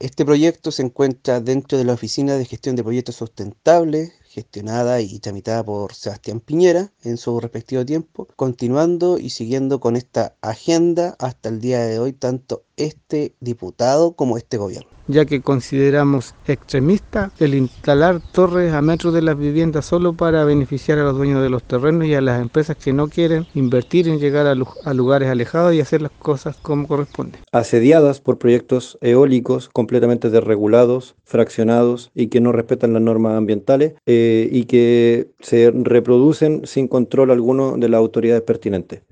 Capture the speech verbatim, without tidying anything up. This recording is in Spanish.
Este proyecto se encuentra dentro de la Oficina de Gestión de Proyectos Sustentables, gestionada y tramitada por Sebastián Piñera en su respectivo tiempo, continuando y siguiendo con esta agenda hasta el día de hoy, tanto este diputado como este gobierno. Ya que consideramos extremista el instalar torres a metros de las viviendas solo para beneficiar a los dueños de los terrenos y a las empresas que no quieren invertir en llegar a, lu a lugares alejados y hacer las cosas como corresponde. Asediadas por proyectos eólicos completamente desregulados, fraccionados y que no respetan las normas ambientales eh, y que se reproducen sin control alguno de las autoridades pertinentes.